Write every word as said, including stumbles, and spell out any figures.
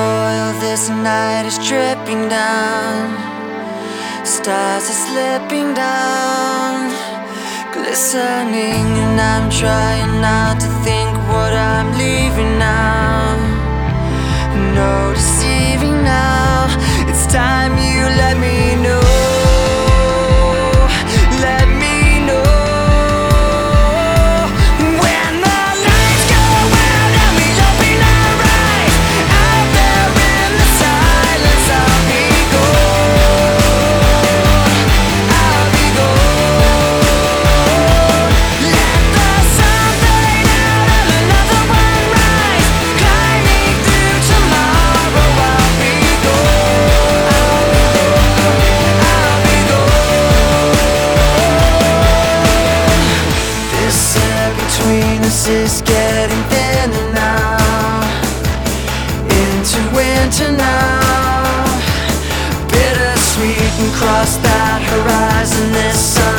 oil, this night is dripping down. Stars are slipping down, glistening, and I'm trying not to think what I'm leaving now. No deceiving now, it's time you let me know. Let me know. When the lights go out and we open our eyes, out there in the silence, I'll be gone. I'll be gone. Let the sun fade out and another one rise, climbing through tomorrow. I'll be gone. I'll be gone. This air between us is getting thinner now, into winter now. Bittersweet and cross that horizon this summer.